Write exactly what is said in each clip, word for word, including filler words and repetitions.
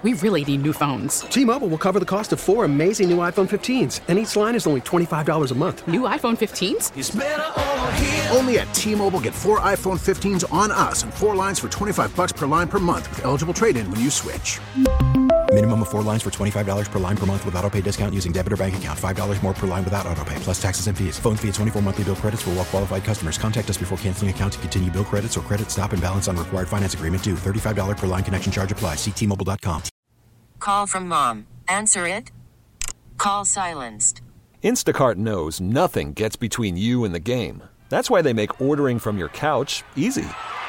we really need new phones. T-Mobile will cover the cost of four amazing new iPhone fifteens, and each line is only twenty-five dollars a month. New iPhone fifteens? It's better over here. Only at T-Mobile, get four iPhone fifteens on us and four lines for twenty-five dollars per line per month with eligible trade-in when you switch. Minimum of four lines for twenty-five dollars per line per month with autopay discount using debit or bank account. five dollars more per line without autopay, plus taxes and fees. Phone fee at twenty-four monthly bill credits for well-qualified customers. Contact us before canceling account to continue bill credits or credit stop and balance on required finance agreement due. thirty-five dollars per line connection charge applies. See T Mobile dot com. Call from mom. Answer it. Call silenced. Instacart knows nothing gets between you and the game. That's why they make ordering from your couch easy.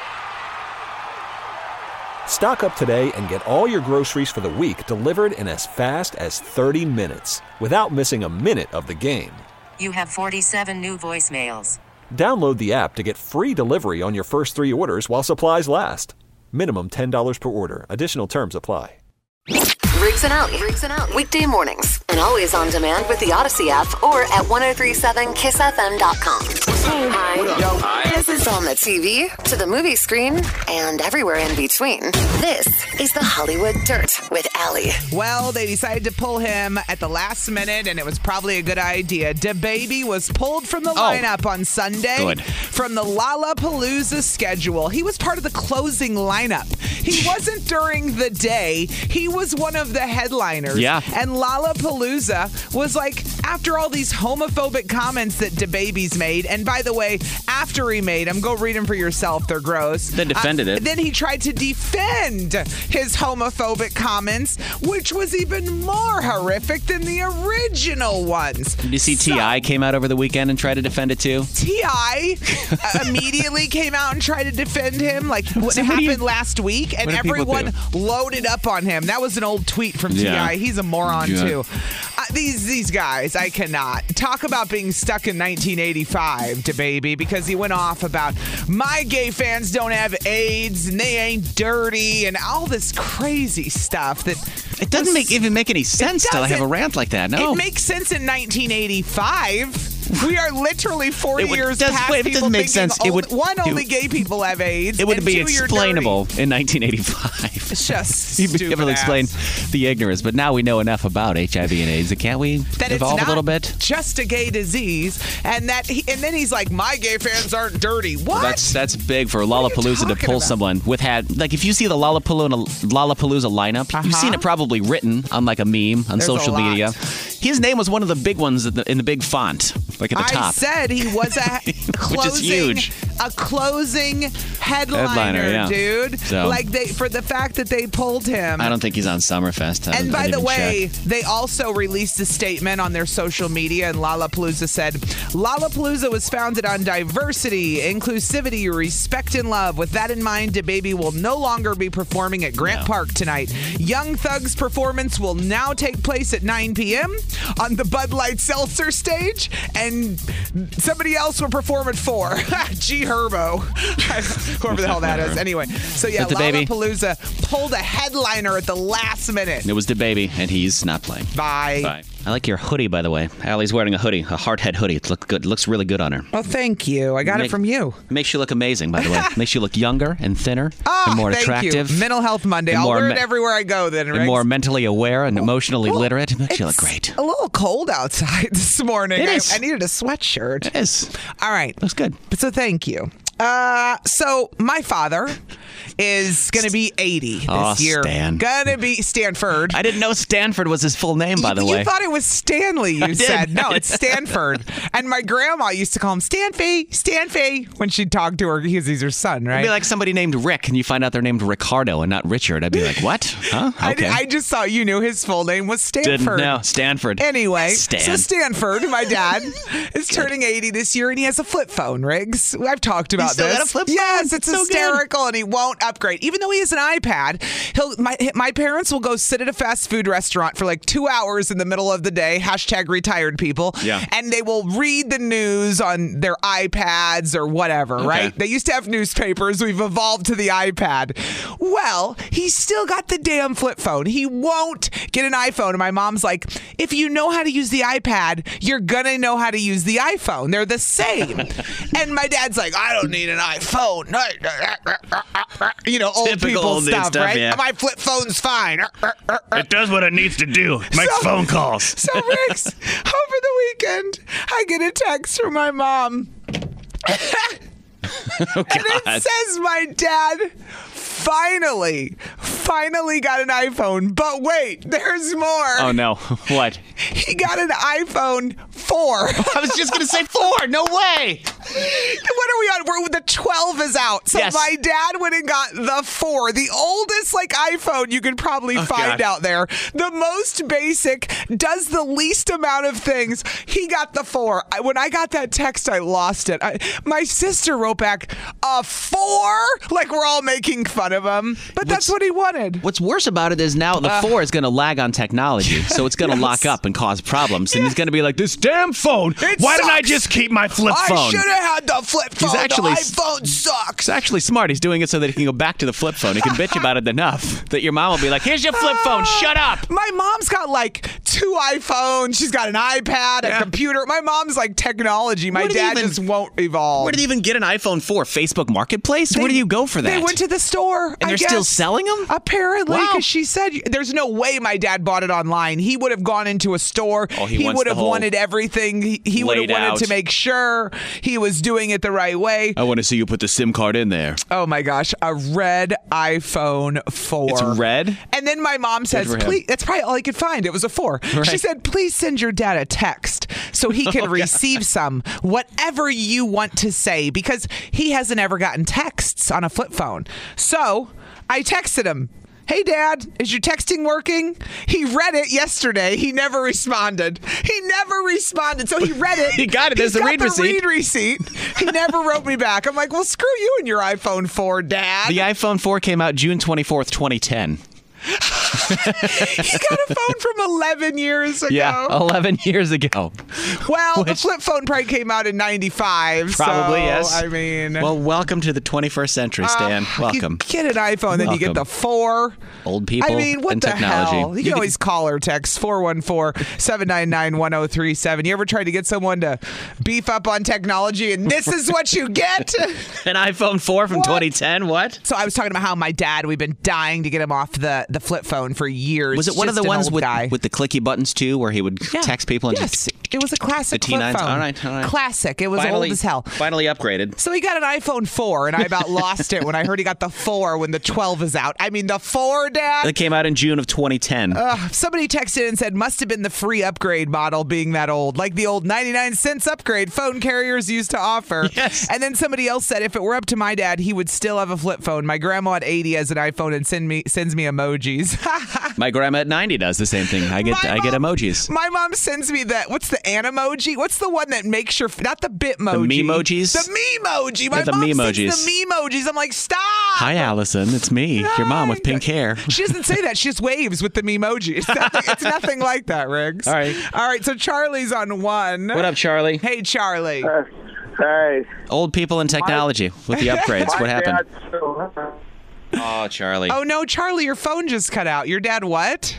Stock up today and get all your groceries for the week delivered in as fast as thirty minutes without missing a minute of the game. You have forty-seven new voicemails. Download the app to get free delivery on your first three orders while supplies last. Minimum ten dollars per order. Additional terms apply. Riggs and Alley. Riggs and Alley. Weekday mornings and always on demand with the Odyssey app or at ten thirty-seven kiss f m dot com. Hey, hi. Yo. Hi. This is on the T V, to the movie screen, and everywhere in between. This is the Hollywood Dirt with Alley. Well, they decided to pull him at the last minute, and it was probably a good idea. DaBaby was pulled from the lineup oh. on Sunday Good. from the Lollapalooza schedule. He was part of the closing lineup. He wasn't during the day. He was one of the headliners. Yeah. And Lollapalooza was like, after all these homophobic comments that DaBaby's made, and by the way, after he made them, go read them for yourself, they're gross. Then defended uh, it. Then he tried to defend his homophobic comments, which was even more horrific than the original ones. Did you see so, T I came out over the weekend and tried to defend it too? T I immediately came out and tried to defend him, like what so happened what you, last week, and everyone loaded up on him. That was an old tweet from T I. Yeah. He's a moron yeah. too. Uh, these these guys, I cannot. Talk about being stuck in nineteen eighty-five, DaBaby, because he went off about my gay fans don't have AIDS and they ain't dirty and all this crazy stuff that it doesn't was, make even make any sense to have a rant like that. No, it makes sense in nineteen eighty-five. We are literally forty would, years does, past wait, it people doesn't make sense. Only, it would, one, it, only gay people have AIDS. It would and be two, explainable in nineteen eighty-five. It's just You'd be able to ass. explain the ignorance, but now we know enough about H I V and AIDS. Can't we that evolve it's not a little bit? Just a gay disease, and that, he, and then he's like, "My gay fans aren't dirty." What? Well, that's that's big for Lollapalooza to pull about? someone with had like if you see the Lollapalooza Lollapalooza lineup, uh-huh. you've seen it probably written on like a meme on There's social media. His name was one of the big ones in the, in the big font, like at the I top. I said he was a closing, which is huge. A closing headliner, headliner yeah. dude. So. Like they for the fact that they pulled him. I don't think he's on Summerfest. I and by I the way, check. they also released a statement on their social media, and Lollapalooza said, Lollapalooza was founded on diversity, inclusivity, respect, and love. With that in mind, DaBaby will no longer be performing at Grant no. Park tonight. Young Thug's performance will now take place at nine p.m. on the Bud Light Seltzer stage, and somebody else will perform at four. G Herbo. Whoever the hell that is. Anyway, so yeah, Lollapalooza pulled a headliner at the last minute. It was DaBaby, and he's not playing. Bye. Bye. I like your hoodie, by the way. Allie's wearing a hoodie, a hard head hoodie. It look good. It looks really good on her. Oh, thank you. I got Make, it from you. It makes you look amazing, by the way. It makes you look younger and thinner oh, and more thank attractive. You. Mental Health Monday. I'll wear it everywhere I go then, right? And more mentally aware and emotionally well, literate. It makes you look great. A little cold outside this morning. It is. I, I needed a sweatshirt. It is. All right. Looks good. So thank you. Uh, so my father is going to be eighty this oh, year. Stan. Gonna be Stanford. I didn't know Stanford was his full name, by you, the way. You thought it was Stanley, you I said. did. No, it's Stanford. And my grandma used to call him Stanfy, Stanfy, when she'd talk to her because he's her son, right? It'd be like somebody named Rick, and you find out they're named Ricardo and not Richard. I'd be like, what? Huh? Okay. I, I just saw you knew his full name was Stanford. Didn't know. Stanford. Anyway, Stan. so Stanford, my dad, is turning eighty this year, and he has a flip phone, Riggs. I've talked about He's still this. Got a flip phone? Yes, it's so hysterical, good. And he won't upgrade. Even though he has an iPad, he'll my my parents will go sit at a fast food restaurant for like two hours in the middle of the day, hashtag retired people, yeah. and they will read the news on their iPads or whatever, okay. right? They used to have newspapers. We've evolved to the iPad. Well, he's still got the damn flip phone. He won't get an iPhone. And my mom's like, if you know how to use the iPad, you're going to know how to use the iPhone. They're the same. And my dad's like, I don't need an iPhone. you know, old Typical people old dude stuff, stuff, right? yeah. My flip phone's fine. It does what it needs to do. Makes So- phone calls. So, Riggs, over the weekend, I get a text from my mom. Oh, And it God. says my dad finally, finally got an iPhone. But wait, there's more. Oh, no. What? He got an iPhone four. I was just going to say four. No way. What are we on? We're, the twelve is out. So Yes. my dad went and got the four, the oldest like iPhone you could probably Oh, find God. out there. The most basic, does the least amount of things. He got the four. I, when I got that text, I lost it. I, my sister wrote back, a four? Like we're all making fun of him. But that's what he wanted. What's worse about it is now the Uh, four is going to lag on technology, so it's going to Yes. lock up and cause problems. And he's going to be like, "This damn phone! It Why didn't I sucks. just keep my flip I phone?" should have had the flip phone. He's actually the s- iPhone sucks. It's actually smart. He's doing it so that he can go back to the flip phone. He can bitch about it enough that your mom will be like, "Here's your flip phone. Shut up." My mom's got like two iPhones. She's got an iPad, a Yeah. computer. My mom's like technology. My Where did dad even- just won't evolve. Where did he even get an iPhone four? Facebook Marketplace? Where do you go for that? They went to the store. And I they're still guess. selling them? Apparently, Wow. because she said there's no way my dad bought it online. He would have gone into a store. Oh, he wants would the have whole wanted everything. He, he would have laid wanted out. to make sure he was doing it the right way. I want to see you put the SIM card in there. Oh my gosh, a red iPhone four. It's red? And then my mom says, for him. please, that's probably all he could find. It was a four. Right. She said, please send your dad a text so he can receive some, whatever you want to say, because he hasn't ever gotten texts on a flip phone. So I texted him. Hey, Dad, is your texting working? He read it yesterday. He never responded. He never responded. So he read it. He got it. There's He's the got read the receipt. read receipt. He never wrote me back. I'm like, well, screw you and your iPhone four, Dad. The iPhone four came out June twenty-fourth, twenty ten. He got a phone from eleven years ago. Yeah, eleven years ago. Well, the Which- flip phone probably came out in ninety-five. Probably, so, yes. I mean, Well, welcome to the twenty-first century, Stan. you welcome. get an iPhone, then you get Welcome. the four. Old people I mean, what and the technology. hell? You, You can could- always call or text four one four, seven nine nine, one oh three seven. You ever tried to get someone to beef up on technology and this is what you get? An iPhone four from What? twenty ten? What? So I was talking about how my dad, we've been dying to get him off the, the flip phone for years. Was it one of Just the an ones old with, guy. with the clicky buttons, too, where he would Yeah. text people? And Yes, just, it was a classic The flip T nines? phone. All right, all right. Classic. It was finally, old as hell. Finally upgraded. So he got an iPhone four, and I about lost it when I heard he got the four when the twelve is out. I mean, the four, Dad? It came out in June of twenty ten. Ugh, somebody texted and said, must have been the free upgrade model being that old, like the old ninety-nine cents upgrade phone carriers used to offer. Yes. And then somebody else said, if it were up to my dad, he would still have a flip phone. My grandma at eighty has an iPhone and send me sends me emojis. My grandma at ninety does the same thing. I get My I get mom- emojis. My mom sends me that. What's the Animoji? What's the one that makes your not the Bitmoji? The Memojis? The Memoji. My Yeah, the mom Memojis. sends the Memojis. I'm like, stop. Hi, Allison. It's me, your mom with pink hair. She doesn't say that. She just waves with the Memoji. It's nothing, it's nothing like that, Riggs. All right. All right. So Charlie's on one. What up, Charlie? Hey, Charlie. Uh, hey. Old people and technology with the upgrades. My What happened? dad still- Oh, Charlie. Oh no, Charlie, your phone just cut out. Your dad what?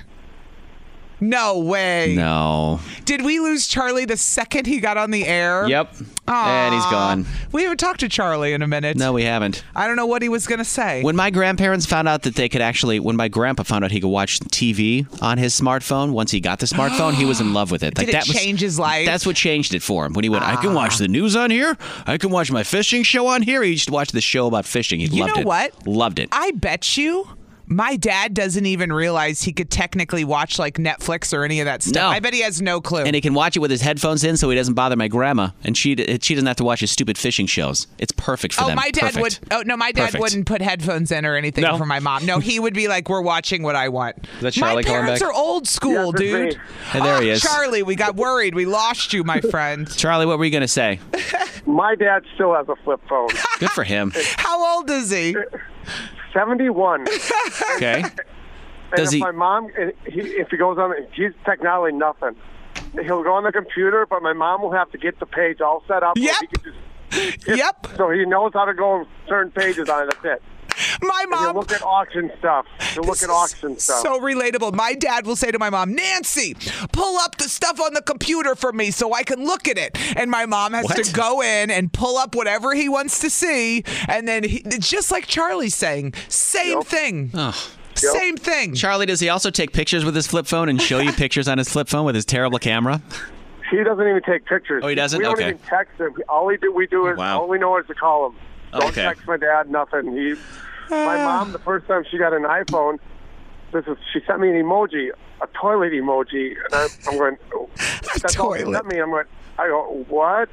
No way. No. Did we lose Charlie the second he got on the air? Yep. And he's Aw. gone. We haven't talked to Charlie in a minute. No, we haven't. I don't know what he was going to say. When my grandparents found out that they could actually, when my grandpa found out he could watch T V on his smartphone, once he got the smartphone, he was in love with it. Did it that was, change his life? That's what changed it for him. When he went, I can watch the news on here. I can watch my fishing show on here. He used to watch the show about fishing. He You loved know it. what? Loved it. I bet you my dad doesn't even realize he could technically watch like Netflix or any of that stuff. No. I bet he has no clue. And he can watch it with his headphones in, so he doesn't bother my grandma, and she she doesn't have to watch his stupid fishing shows. It's perfect for Oh, them. my dad Perfect. would. Oh no, my dad Perfect. wouldn't put headphones in or anything No. for my mom. No, he would be like, "We're watching what I want." Is that Charlie my calling parents back? are old school, Yes, it's dude. me. Hey, there he Oh, is. Charlie, we got worried. We lost you, my friend. Charlie, what were you going to say? My dad still has a flip phone. Good for him. How old is he? seventy-one. Okay. And Does if he- my mom, he, if he goes on, he's technology nothing. He'll go on the computer, but my mom will have to get the page all set up. so Yep. he can just- Yep. So he knows how to go certain pages on it. That's it. My And mom. you look at auction stuff. You look at auction stuff. So relatable. My dad will say to my mom, Nancy, pull up the stuff on the computer for me so I can look at it. And my mom has What? to go in and pull up whatever he wants to see. And then, he, just like Charlie's saying, same Yep. thing. Oh. Same thing. Charlie, does he also take pictures with his flip phone and show you pictures on his flip phone with his terrible camera? He doesn't even take pictures. Oh, he doesn't? We don't Okay. even text him. All we do, we do is Wow. all we know is to call him. Don't Okay. text my dad. Nothing. He, my mom, the first time she got an iPhone, this is she sent me an emoji, a toilet emoji, and I, I'm going. Oh, that's all she toilet. sent me. I'm going. I go what?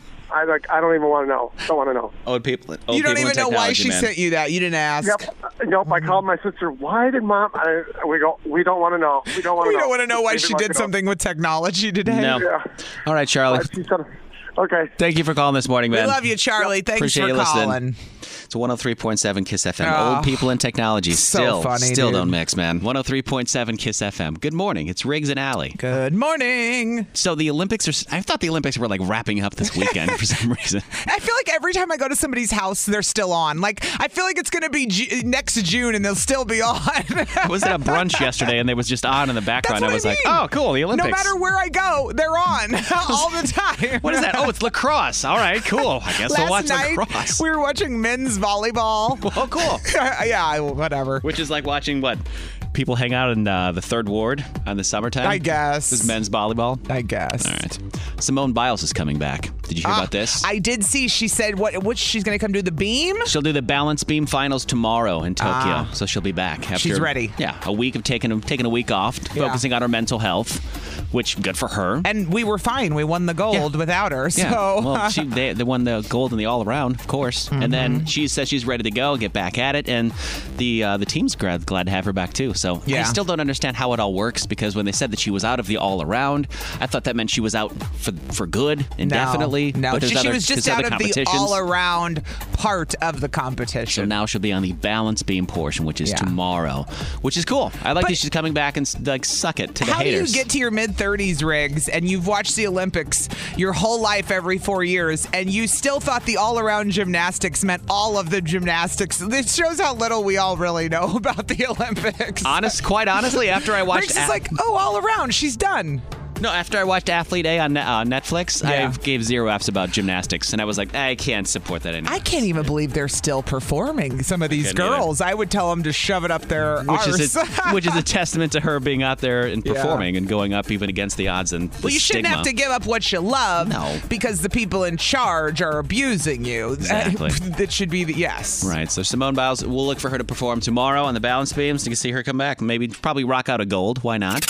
I like. I don't even want to know. Don't want to know. Old people. Old You don't people even in know why technology, she man. sent you that. You didn't ask. Yep. Nope. I called my sister. Why did mom? I, we go. We don't want to know. We don't want to We know. don't want to know why Leave it she like did it is. something with technology today. No. Yeah. All right, Charlie. She said, okay. Thank you for calling this morning, We man. love you, Charlie. Thanks Appreciate for you listening. calling. It's one oh three point seven Kiss F M. Oh, Old people and technology so still, funny, still dude. don't mix, man. one oh three point seven Kiss F M. Good morning. It's Riggs and Alley. Good morning. So the Olympics are. I thought the Olympics were like wrapping up this weekend for some reason. I feel like every time I go to somebody's house, they're still on. Like, I feel like it's going to be Ju- next June and they'll still be on. I was at a brunch yesterday and they was just on in the background. That's I was what I like, mean. oh, cool, the Olympics. No matter where I go, they're on all the time. What is that? Oh, it's lacrosse. All right, cool. I guess Last we'll watch night, lacrosse. we were watching men's volleyball. Oh, cool. Yeah, whatever. Which is like watching what? People hang out in uh, the third ward on the summertime? I guess. This is men's volleyball? I guess. All right. Simone Biles is coming back. Did you hear Ah, about this? I did see. She said, "What? Which she's going to come do the beam?" She'll do the balance beam finals tomorrow in Tokyo, Ah. so she'll be back. After, She's ready. Yeah, a week of taking taking a week off, Yeah. focusing on her mental health, which good for her. And we were fine. We won the gold without her. Yeah, So well, she they, they won the gold in the all around, of course. And then she says she's ready to go, get back at it, and the uh, the team's glad, glad to have her back too. So Yeah. I still don't understand how it all works because when they said that she was out of the all around, I thought that meant she was out for for good indefinitely. No, but no. there's She, she other, was just there's out other of the competitions. all-around part of the So competition. now she'll be on the balance beam portion, which is Yeah. tomorrow, which is cool. I like But- that she's coming back and like suck it to the How haters. do you get to your mid thirties, Riggs, and you've watched the Olympics your whole life every four years, and you still thought the all-around gymnastics meant all of the gymnastics? This shows how little we all really know about the Olympics. Honest, quite honestly, after I watched, Riggs is Ath- like, oh, all around, she's done. no, after I watched Athlete A on uh, Netflix, Yeah. I gave zero F's about gymnastics, and I was like, I can't support that anymore. I can't even believe they're still performing. Some of these couldn't either. girls, I would tell them to shove it up their which arse. is a, which is a testament to her being out there and Yeah. performing and going up even against the odds and the Well, you shouldn't stigma. have to give up what you love No. because the people in charge are abusing you. Exactly. That should be the yes. Right, so Simone Biles, we'll look for her to perform tomorrow on the balance beams. You can see her come back. Maybe probably rock out a gold. Why not?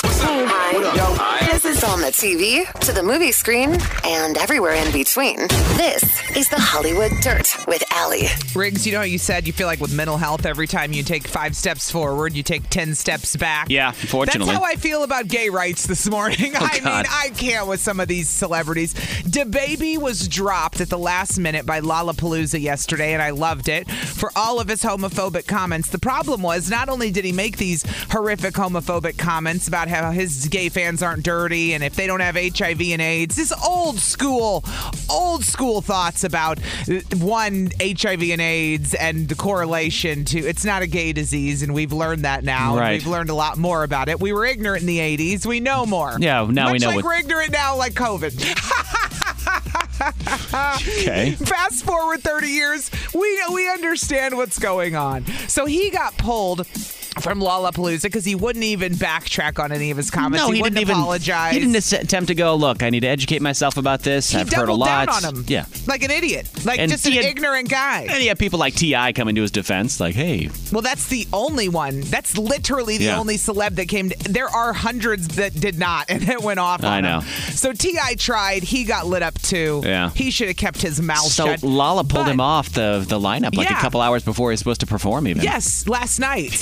Hi. This is on the T V, to the movie screen, and everywhere in between. This is the Hollywood Dirt with Allie. Riggs, you know how you said you feel like with mental health, every time you take five steps forward, you take ten steps back? Yeah, unfortunately. That's how I feel about gay rights this morning. Oh, I mean, God. I can't with some of these celebrities. DaBaby was dropped at the last minute by Lollapalooza yesterday, and I loved it for all of his homophobic comments. The problem was not only did he make these horrific homophobic comments about how his gay fans aren't dirty and if they don't have H I V and AIDS, this old school, old school thoughts about uh, one, H I V and AIDS and the correlation to it's not a gay disease, and we've learned that now. and Right. We've learned a lot more about it. We were ignorant in the eighties. We know more. Yeah, now Much we know like what- we're ignorant now, like COVID. Okay. Fast forward thirty years, we we understand what's going on. So he got pulled from Lollapalooza because he wouldn't even backtrack on any of his comments. No, he, he, wouldn't didn't even. apologize. He didn't as- attempt to go. Look, I need to educate myself about this. He I've heard a doubled lot. down on him. Yeah. Like an idiot. Like And just an he had- ignorant guy. And he had people like T I coming to his defense, like, hey, Well, that's the only one. That's literally the Yeah. only celeb that came. To, there are hundreds that did not, and it went off on I know. him. So T I tried. He got lit up too. Yeah. He should have kept his mouth so shut. Lala pulled But- him off the, the lineup like Yeah. a couple hours before he was supposed to perform even. Yes, last night. So that was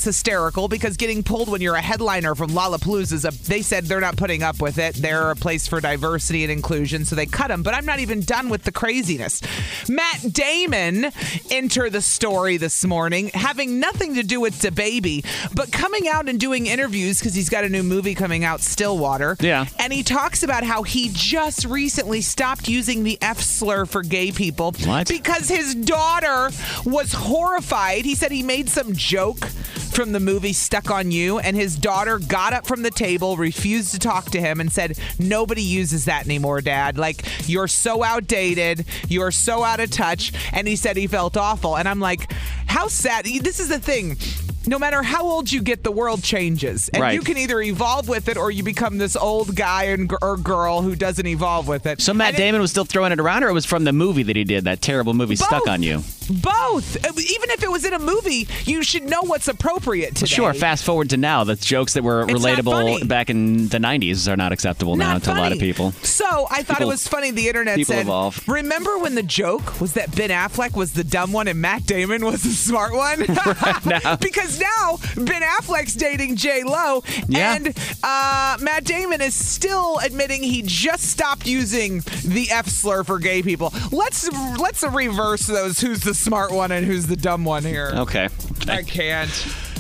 hysterical because getting pulled when you're a headliner from Lollapalooza is a, they said they're not putting up with it. They're a place for diversity and inclusion, so they cut him. But I'm not even done with the craziness. Matt Damon entered the story this morning, having nothing to do with DaBaby, but coming out and doing interviews because he's got a new movie coming out, Stillwater. Yeah. And he talks about how he just recently stopped using the F slur for gay people. What? Because his daughter was horrified. He said he made some joke from the movie Stuck on You, and his daughter got up from the table, refused to talk to him, and said, nobody uses that anymore, Dad. Like, you're so outdated. You're so out of touch. And he said he felt awful. And I'm like, how sad. This is the thing. No matter how old you get, the world changes. And right. you can either evolve with it or you become this old guy and, or girl who doesn't evolve with it. So Matt and Damon it, was still throwing it around, or it was from the movie that he did, that terrible movie, both, Stuck on You? Both. Even if it was in a movie, you should know what's appropriate today. Sure, fast forward to now. The jokes that were It's relatable back in the nineties are not acceptable not now to funny. a lot of people. So I thought People- it was funny. The internet people said, evolve. remember when the joke was that Ben Affleck was the dumb one and Matt Damon was the smart one? now. Because now Ben Affleck's dating J Lo, Yeah. and uh, Matt Damon is still admitting he just stopped using the F slur for gay people. Let's let's reverse those. Who's the smart one and who's the dumb one here? Okay. I can't.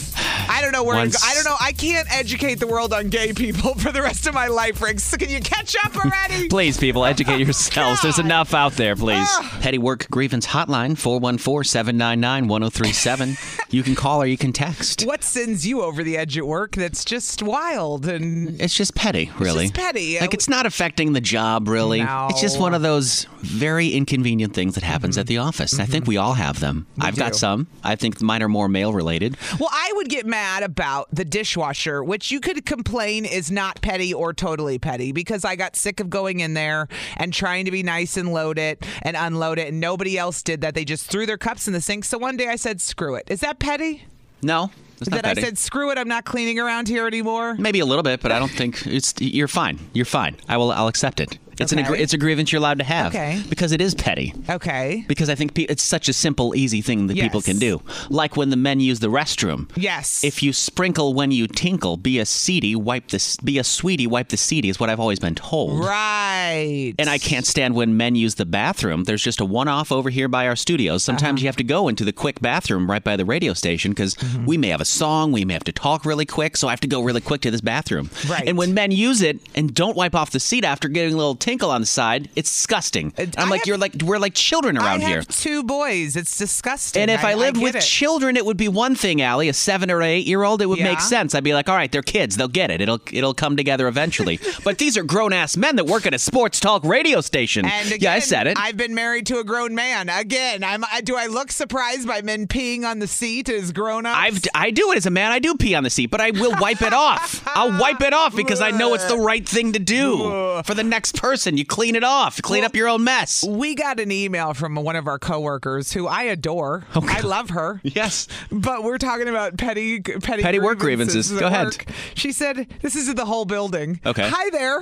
I don't know where Once- to go. I don't know. I can't educate the world on gay people for the rest of my life, Rick. So can you catch up already? Please, people, educate yourselves. There's God. enough out there, please. Ah. Petty Work Grievance Hotline, four one four, seven nine nine, one oh three seven. You can call or you can text. What sends you over the edge at work that's just wild and It's just petty, really. just petty. Like, it's not affecting the job, really. No. It's just one of those very inconvenient things that happens Mm-hmm. at the office. Mm-hmm. I think we all have them. We I've do. got some. I think mine are more male-related. Well, I would get mad about the dishwasher, which you could complain is not petty or totally petty, because I got sick of going in there and trying to be nice and load it and unload it, and nobody else did that. They just threw their cups in the sink. So one day I said, screw it. Is that petty? No, it's not That I petty. said, screw it, I'm not cleaning around here anymore? Maybe a little bit, but I don't think it's. You're fine. You're fine. I will. I'll accept it. It's an. Okay. Agri- it's a grievance you're allowed to have. Okay. Because it is petty. Okay. Because I think pe- it's such a simple, easy thing that people Yes. can do. Like when the men use the restroom. Yes. If you sprinkle when you tinkle, be a seedy, wipe the. s- Be a sweetie, wipe the seedy is what I've always been told. Right. And I can't stand when men use the bathroom. There's just a one-off over here by our studios. Sometimes Uh-huh. you have to go into the quick bathroom right by the radio station because Mm-hmm. we may have a song, we may have to talk really quick, so I have to go really quick to this bathroom. Right. And when men use it and don't wipe off the seat after getting a little tinkle on the side, it's disgusting. I'm I like, have- you're like, we're like children around I here. have two boys. It's disgusting. And if I, lived get with it. children, it would be one thing, Allie. A seven or eight year old, it would Yeah. make sense. I'd be like, all right, they're kids. They'll get it. It'll it'll come together eventually. But these are grown ass men that work at a sports talk radio station. And again, yeah, I said it. I've been married to a grown man. Again, I'm. I, do I look surprised by men peeing on the seat as grown ups? I've, I do it as a man. I do pee on the seat, but I will wipe it off. I'll wipe it off because I know it's the right thing to do for the next person. You clean it off. You clean Well, up your own mess. We got an email from one of our coworkers who I adore. Oh, I love her. Yes. But we're talking about petty petty, Petty work grievances. at Go ahead. work. She said, this is the whole building. Okay. Hi there.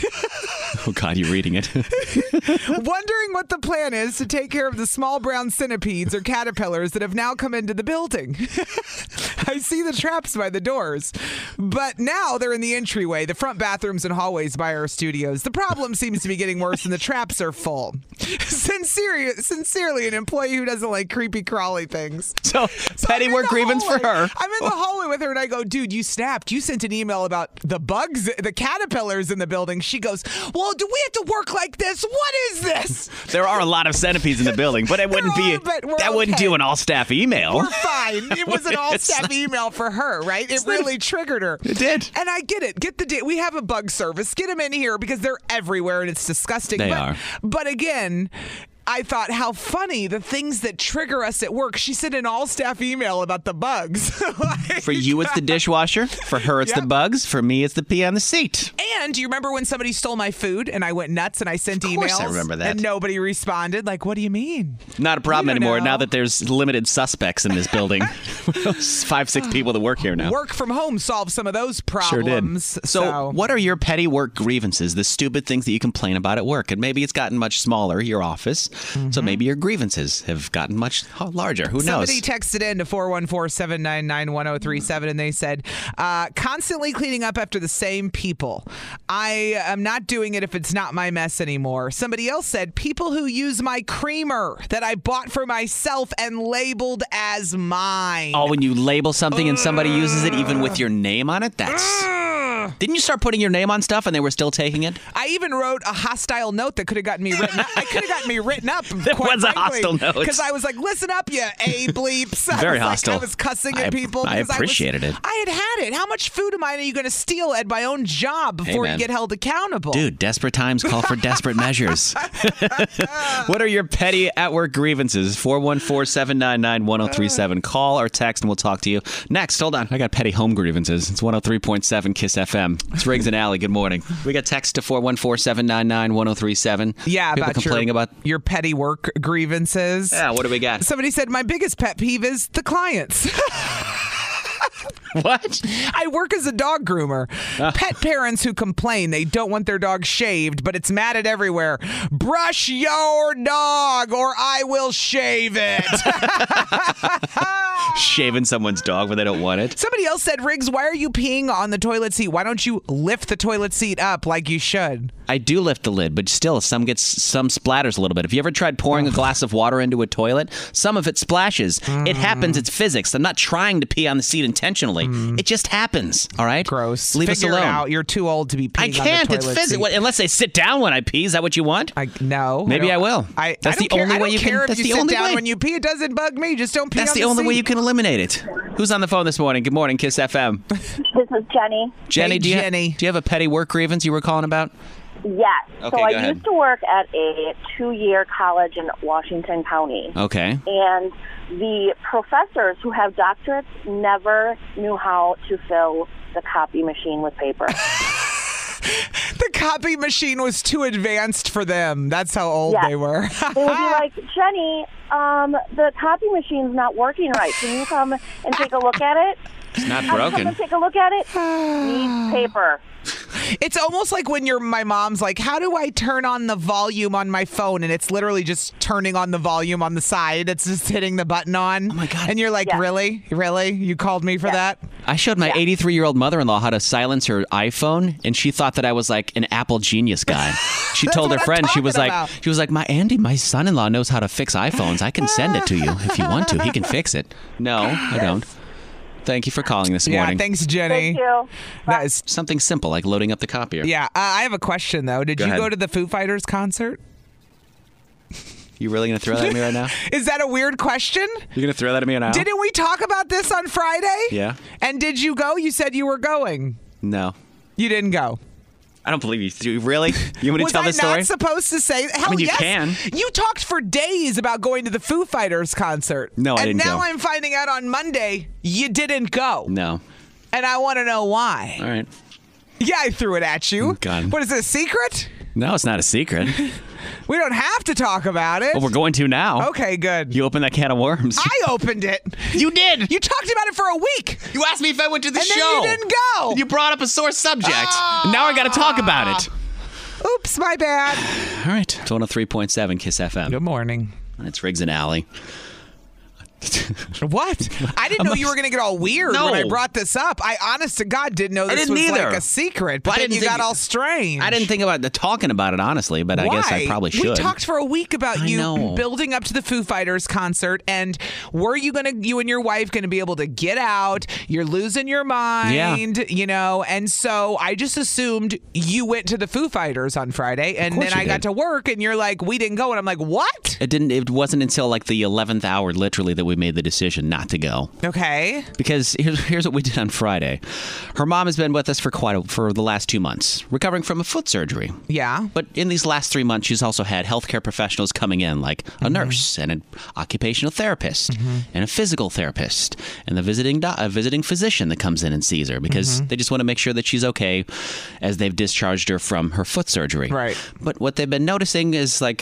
Oh, God, you're reading it. Wondering what the plan is to take care of the small brown centipedes or caterpillars that have now come into the building. I see the traps by the doors, but now they're in the entryway, the front bathrooms and hallways by our studios. The problem seems to be getting worse and the traps are full. Sincerely, sincerely, an employee who doesn't like creepy crawly things. So, petty I'm in work the grievance for hallway. her. I'm in the hallway with her and I go, dude, you snapped. You sent an email about the bugs, the caterpillars in the building. She goes, well, do we have to work like this? What is this? There are a lot of centipedes in the building, but it wouldn't be are, but we're that wouldn't okay. do an all staff email. We're fine. It was an It's all-staff not- email for her, right? It really triggered her. It did. And I get it. Get the da- we have a bug service. Get them in here because they're everywhere and it's disgusting. They but, are. But again, I thought, how funny, the things that trigger us at work. She sent an all-staff email about the bugs. Like- For you, it's the dishwasher. For her, it's Yep. the bugs. For me, it's the pee on the seat. And do you remember when somebody stole my food and I went nuts and I sent Of emails? course I remember that. And nobody responded. Like, what do you mean? Not a problem You don't anymore know. now that there's limited suspects in this building. Five, six people that work here now. Work from home solved some of those Sure problems. did. So, what are your petty work grievances, the stupid things that you complain about at work? And maybe it's gotten much smaller, your office. Mm-hmm. So maybe your grievances have gotten much larger. Who knows? Somebody texted in to four one four, seven nine nine, one oh three seven and they said, uh, constantly cleaning up after the same people. I am not doing it if it's not my mess anymore. Somebody else said, people who use my creamer that I bought for myself and labeled as mine. Oh, when you label something and somebody uses it even with your name on it? That's... Didn't you start putting your name on stuff and they were still taking it? I even wrote a hostile note that could have gotten me written up. I could have gotten me written up. There was a hostile note. Because I was like, listen up, you A bleeps. I Very was hostile. Like, I was cussing at I, people. I appreciated I was, it. I had had it. How much food am I are you going to steal at my own job before hey, you get held accountable? Dude, desperate times call for desperate measures. What are your petty at-work grievances? four one four, seven nine nine, one oh three seven. Call or text and we'll talk to you. Next, hold on. I got petty home grievances. It's one oh three point seven KISS F M. It's Riggs and Alley. Good morning. We got text to four one four, seven nine nine, one oh three seven. Yeah, People about complaining your, about your petty work grievances. Yeah, what do we got? Somebody said, my biggest pet peeve is the clients. What? I work as a dog groomer. Uh. Pet parents who complain they don't want their dog shaved, but it's matted everywhere. Brush your dog or I will shave it. Shaving someone's dog when they don't want it. Somebody else said, Riggs, why are you peeing on the toilet seat? Why don't you lift the toilet seat up like you should? I do lift the lid, but still, some gets some splatters a little bit. Have you ever tried pouring a glass of water into a toilet? Some of it splashes. Mm. It happens. It's physics. I'm not trying to pee on the seat intentionally. Mm. It just happens. All right? Gross. Leave Figure us alone. It out. You're too old to be peeing I can't. on the It's toilet physics. Unless they sit down when I pee. Is that what you want? I No. Maybe I, I will. I, that's I the care, only I way don't you care can. if That's you the sit only down way. when you pee. It doesn't bug me. Just don't pee That's on the, the only seat. way you can eliminate it. Who's on the phone this morning? Good morning, KISS F M. This is Jenny. Jenny, hey, do, you Jenny. Ha- do you have a petty work grievance you were calling about? Yes. Okay, so I go ahead. used to work at a two-year college in Washington County. Okay. And the professors who have doctorates never knew how to fill the copy machine with paper. The copy machine was too advanced for them. That's how old yes. they were. They would be like, Jenny, um, the copy machine's not working right. Can you come and take a look at it? It's not um, broken. Come and take a look at it. Needs paper. It's almost like when you're my mom's like, how do I turn on the volume on my phone? And it's literally just turning on the volume on the side. It's just hitting the button on. Oh, my God. And you're like, yeah. really? Really? You called me for yeah. that? I showed my eighty-three-year-old mother-in-law how to silence her iPhone, and she thought that I was like an Apple genius guy. She told her what friend, I'm she was like, about. she was like, my Andy, my son-in-law knows how to fix iPhones. I can send it to you if you want to. He can fix it. No, I don't. Thank you for calling this morning. Yeah, thanks, Jenny. Thank you. That is, Something simple like loading up the copier. yeah, uh, I have a question, though. Did Go you ahead. go to the Foo Fighters concert? You really going to throw that at me right now? Is that a weird question? You're going to throw that at me now? Didn't we talk about this on Friday? Yeah. And did you go? You said you were going. No. You didn't go. I don't believe you. Do you really? You want me to Was tell I this story? not supposed to say? Hell, I mean, you yes. can. You talked for days about going to the Foo Fighters concert. No, I and didn't now go. I'm finding out on Monday you didn't go. No. And I want to know why. All right. Yeah, I threw it at you. Oh, God. What is it, a secret? No, it's not a secret. We don't have to talk about it. Well, we're going to now. Okay, good. You opened that can of worms. I opened it. You did. You talked about it for a week. You asked me if I went to the and show. And then you didn't go. You brought up a sore subject. Oh. Now I got to talk about it. Oops, my bad. All right. It's one oh three point seven KISS F M. Good morning. It's Riggs and Alley. What? I didn't know you were going to get all weird No. when I brought this up. I, honest to God, didn't know this didn't was either. like a secret. But Well, I then didn't you think- got all strange. I didn't think about the talking about it, honestly, but I Why? guess I probably should. We talked for a week about I you know. building up to the Foo Fighters concert, and were you gonna, you and your wife, going to be able to get out? You're losing your mind, you know. And so I just assumed you went to the Foo Fighters on Friday, and course then you I got did. to work, and you're like, we didn't go, and I'm like, what? It didn't. It wasn't until like the eleventh hour, literally, that we made the decision not to go. Okay. Because here's, here's what we did on Friday. Her mom has been with us for quite a, for the last two months, recovering from a foot surgery. Yeah. But in these last three months, she's also had healthcare professionals coming in, like a mm-hmm. nurse and an occupational therapist mm-hmm. and a physical therapist and the visiting do- a visiting physician that comes in and sees her because mm-hmm. they just want to make sure that she's okay as they've discharged her from her foot surgery. Right. But what they've been noticing is like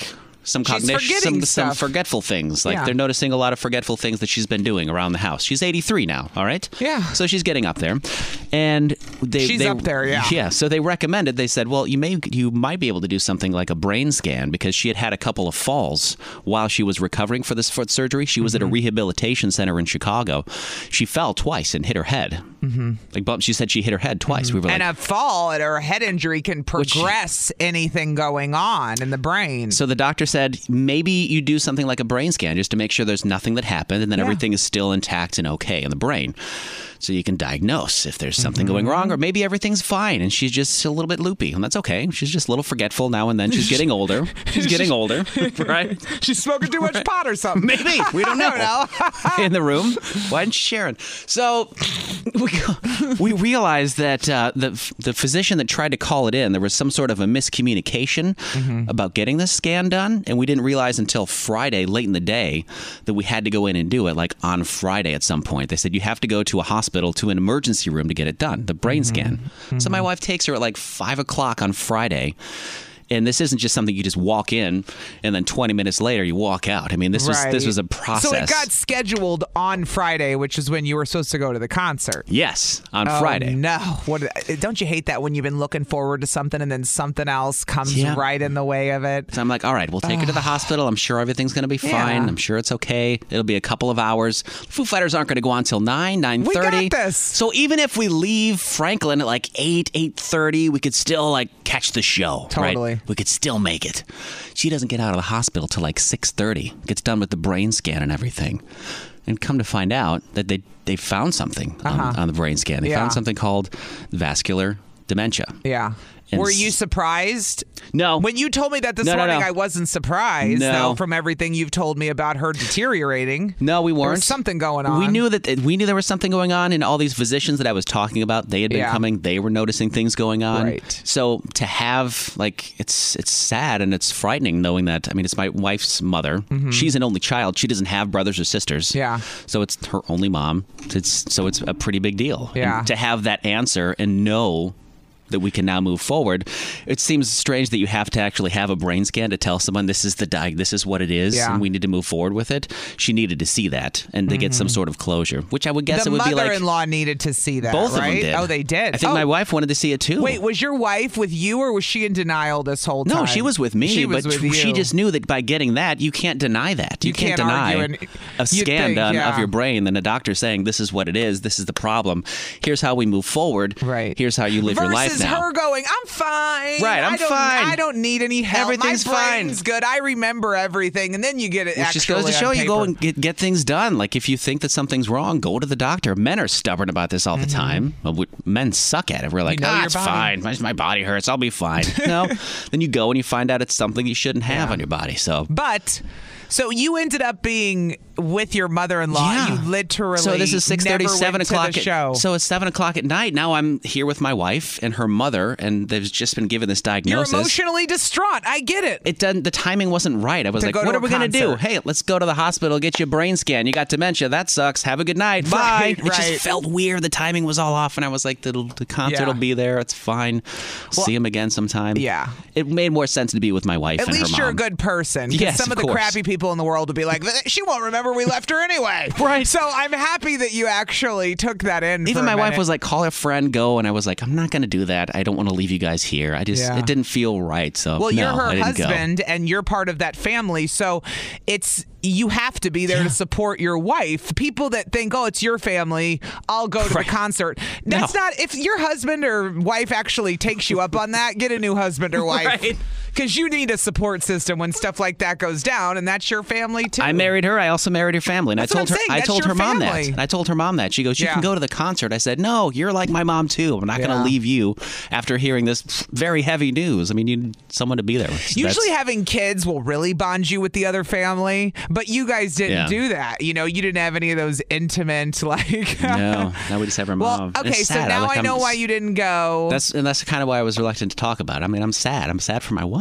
some She's cognition, forgetting some, some stuff. forgetful things. Like Yeah. they're noticing a lot of forgetful things that she's been doing around the house. She's eighty-three now, all right? Yeah. So she's getting up there. And they She's they, up there, yeah. Yeah, so they recommended, they said, well, you may you might be able to do something like a brain scan because she had had a couple of falls while she was recovering for this foot surgery. She was Mm-hmm. at a rehabilitation center in Chicago. She fell twice and hit her head. Mm-hmm. Like bump, she said she hit her head twice. We were And like, a fall and her head injury can progress anything going on in the brain. so the doctor said maybe you do something like a brain scan just to make sure there's nothing that happened and then Yeah. everything is still intact and okay in the brain. So you can diagnose if there's something Mm-hmm. going wrong, or maybe everything's fine and she's just a little bit loopy, and that's okay. She's just a little forgetful now and then. She's getting older. She's getting older, right? She's smoking too much pot or something. Maybe. We don't know. In the room. Why didn't you share it? So we, we realized that uh, the, the physician that tried to call it in, there was some sort of a miscommunication Mm-hmm. about getting this scan done. And we didn't realize until Friday, late in the day, that we had to go in and do it, like on Friday at some point. They said, you have to go to a hospital, to an emergency room to get it done, the brain scan. So my wife takes her at like five o'clock on Friday. And this isn't just something you just walk in and then twenty minutes later you walk out. I mean, this was this Right. was a process. So it got scheduled on Friday, which is when you were supposed to go to the concert. Yes, on Oh, Friday. No. What don't you hate that when you've been looking forward to something and then something else comes Yeah. right in the way of it? So I'm like, all right, we'll take her to the hospital. I'm sure everything's going to be fine. Yeah. I'm sure it's okay. It'll be a couple of hours. Foo Fighters aren't going to go on until nine, nine thirty. We got this. So even if we leave Franklin at like eight, eight thirty, we could still like catch the show. Totally. Right? We could still make it. She doesn't get out of the hospital till like six thirty. Gets done with the brain scan and everything. And come to find out that they they found something on, Uh-huh. on the brain scan. They Yeah. found something called vascular dementia. Yeah. And Were s- you surprised? No. When you told me that this No, no, morning, no. I wasn't surprised. No. Though, from everything you've told me about her deteriorating. No, we There weren't. was something going on. We knew that we knew there was something going on, and all these physicians that I was talking about, they had been Yeah. coming. They were noticing things going on. Right. So to have like it's it's sad and it's frightening knowing that. I mean, it's my wife's mother. She's an only child. She doesn't have brothers or sisters. Mm-hmm. Yeah. So it's her only mom. It's so it's a pretty big deal. Yeah. And to have that answer and know that we can now move forward. It seems strange that you have to actually have a brain scan to tell someone this is the diag- this is what it is, Yeah. and we need to move forward with it. She needed to see that and to get some sort of closure, which I would guess the it would be like mother-in-law needed to see that. both right? of them did. Oh, they did. I think oh. my wife wanted to see it too. Wait, was your wife with you, or was she in denial this whole time? No, she was with me, She was but with she you. just knew that by getting that, you can't deny that. You, You can't deny argue and- a you'd scan think, done yeah. of your brain and a doctor saying, this is what it is, this is the problem, here's how we move forward, Right. here's how you live your life Versus now. her going, I'm fine. Right, I'm I don't, fine. I don't need any help. Everything's My fine." brain's good. I remember everything, and then you get it. Which just goes to actually show on you go paper. and get, get things done. Like if you think that something's wrong, go to the doctor. Men are stubborn about this all the time. Well, we, men suck at it. We're like, Mm-hmm. You know ah, your it's body." fine. My, my body hurts. I'll be fine. No. Then you go and you find out it's something you shouldn't have on your body. So But so you ended up being with your mother-in-law. Yeah. You literally So this is six thirty, never seven went to o'clock. the at- show. So it's seven o'clock at night. Now I'm here with my wife and her mother, and they've just been given this You're diagnosis. emotionally distraught. I get it. It doesn't. The timing wasn't right. I was To like, go to "What a are we gonna do? concert. Hey, let's go to the hospital, get you a brain scan. You got dementia. That sucks. Have a good night. Bye." Right, It right. just felt weird. The timing was all off, and I was like, "The, the concert Yeah. will be there. It's fine. See him again sometime." Yeah. It made more sense to be with my wife At and her least mom. you're a good person. 'Cause Yes, some of of the course. crappy people in the world would be like, she won't remember we left her anyway. Right. So I'm happy that you actually took that in. Even for my a wife minute. was like, "Call a friend, go," and I was like, "I'm not going to do that. I don't want to leave you guys here. I just Yeah. it didn't feel right." So Well, no, you're I her didn't go. husband, and you're part of that family. So it's you have to be there to support your wife. People that think, "Oh, it's your family, I'll go to Right. the concert." That's No. not. If your husband or wife actually takes you up on that, get a new husband or wife. Right. Because you need a support system when stuff like that goes down, and that's your family too. I married her. I also married her family, and That's I what told I'm her. saying. I That's told your her mom family. that. And I told her mom that. She goes, "You Yeah. can go to the concert." I said, "No, you're like my mom too. I'm not going Yeah. to leave you after hearing this very heavy news. I mean, you need someone to be there." So Usually that's- having kids will really bond you with the other family, but you guys didn't Yeah. do that. You know, you didn't have any of those intimate, like... no, now we just have her Well, mom. okay, It's so sad. now like, I know I'm- why you didn't go. That's and that's kind of why I was reluctant to talk about it. I mean, I'm sad. I'm sad for my wife.